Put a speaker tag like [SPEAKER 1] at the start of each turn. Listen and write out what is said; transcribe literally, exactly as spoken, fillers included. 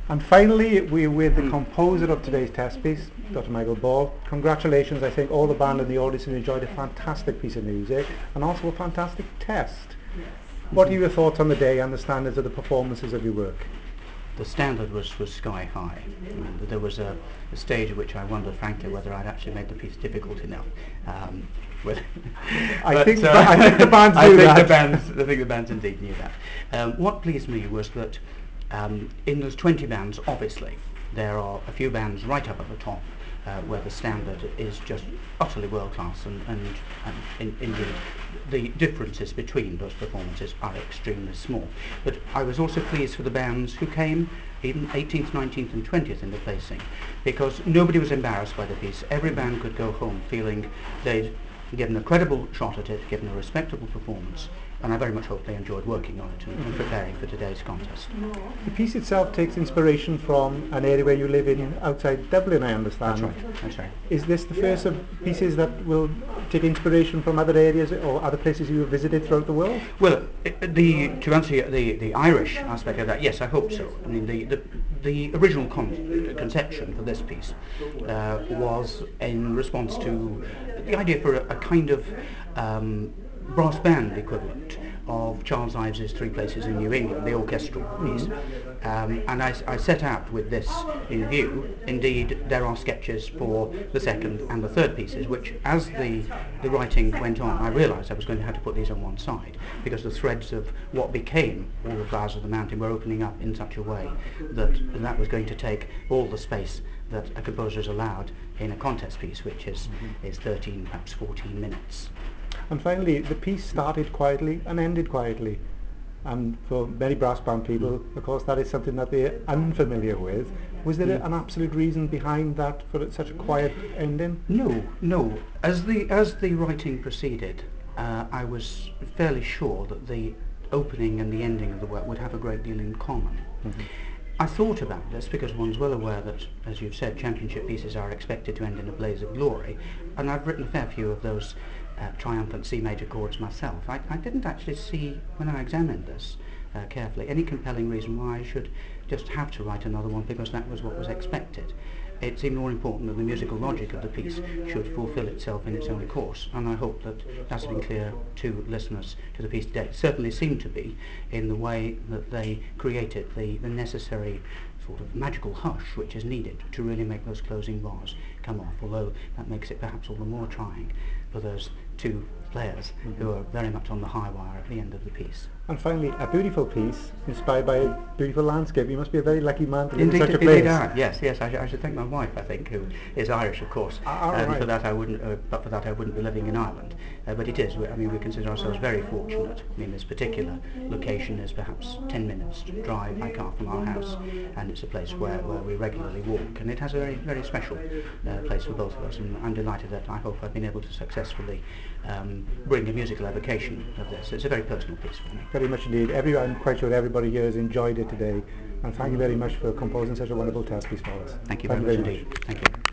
[SPEAKER 1] And finally, we're with the composer of today's test piece, Doctor Michael Ball. Congratulations, I think all the band and the audience have enjoyed a fantastic piece of music and also a fantastic test. What are your thoughts on the day and the standards of the performances of your work?
[SPEAKER 2] The standard was, was sky high. I mean, there was a, a stage at which I wondered, frankly, whether I'd actually made the piece difficult enough. Um,
[SPEAKER 1] I,
[SPEAKER 2] but,
[SPEAKER 1] think
[SPEAKER 2] uh,
[SPEAKER 1] I think the bands
[SPEAKER 2] I
[SPEAKER 1] knew
[SPEAKER 2] think
[SPEAKER 1] that.
[SPEAKER 2] The bands, I think the bands indeed knew that. Um, what pleased me was that um, in those twenty bands, obviously, there are a few bands right up at the top uh, where the standard is just utterly world-class, and, and, and in, indeed the differences between those performances are extremely small. But I was also pleased for the bands who came even eighteenth, nineteenth and twentieth in the placing, because nobody was embarrassed by the piece. Every band could go home feeling they'd given a credible shot at it, given a respectable performance, and I very much hope they enjoyed working on it and, and preparing for today's contest.
[SPEAKER 1] The piece itself takes inspiration from an area where you live in outside Dublin, I understand.
[SPEAKER 2] That's right, that's right.
[SPEAKER 1] Is this the first of pieces that will take inspiration from other areas or other places you have visited throughout the world?
[SPEAKER 2] Well, the, to answer the, the Irish aspect of that, yes, I hope so. I mean, the, the, the original con conception for this piece uh, was in response to the idea for a, a kind of um, brass band equivalent of Charles Ives's Three Places in New England, the orchestral piece. Um, and I, I set out with this in view. Indeed, there are sketches for the second and the third pieces, which, as the, the writing went on, I realised I was going to have to put these on one side, because the threads of what became All the Flowers of the Mountain were opening up in such a way that that was going to take all the space that a composer is allowed in a contest piece, which is, mm-hmm. is thirteen, perhaps fourteen minutes.
[SPEAKER 1] And finally, the piece started quietly and ended quietly. And for many brass band people, mm. of course, that is something that they're unfamiliar with. Was there mm. an absolute reason behind that for such a quiet ending?
[SPEAKER 2] No, no. As the, as the writing proceeded, uh, I was fairly sure that the opening and the ending of the work would have a great deal in common. Mm-hmm. I thought about this because one's well aware that, as you've said, championship pieces are expected to end in a blaze of glory, and I've written a fair few of those uh, triumphant C major chords myself. I, I didn't actually see, when I examined this uh, carefully, any compelling reason why I should just have to write another one because that was what was expected. It seemed more important that the musical logic of the piece should fulfill itself in its own course, and I hope that that's been clear to listeners to the piece today. It certainly seemed to be in the way that they created the, the necessary sort of magical hush which is needed to really make those closing bars come off, although that makes it perhaps all the more trying for those two players mm-hmm. who are very much on the high wire at the end of the piece.
[SPEAKER 1] And finally, a beautiful piece inspired by a beautiful landscape. You must be a very lucky man to live
[SPEAKER 2] indeed,
[SPEAKER 1] in such a place.
[SPEAKER 2] Indeed, I am. Yes, yes. I, sh I should thank my wife, I think, who is Irish, of course.
[SPEAKER 1] Ah,
[SPEAKER 2] and
[SPEAKER 1] right.
[SPEAKER 2] for that, I wouldn't. Uh, but for that, I wouldn't be living in Ireland. Uh, but it is. We, I mean, we consider ourselves very fortunate. I mean, this particular location is perhaps ten minutes drive by car from our house, and it's a place where, where we regularly walk, and it has a very, very special uh, place for both of us. And I'm delighted that I hope I've been able to successfully um, bring a musical evocation of this. It's a very personal piece for me.
[SPEAKER 1] Very much indeed. Every, I'm quite sure everybody here has enjoyed it today. And thank you very much for composing such a wonderful test piece for us.
[SPEAKER 2] Thank you
[SPEAKER 1] thank
[SPEAKER 2] very
[SPEAKER 1] you
[SPEAKER 2] much
[SPEAKER 1] very
[SPEAKER 2] indeed.
[SPEAKER 1] Much.
[SPEAKER 2] Thank you.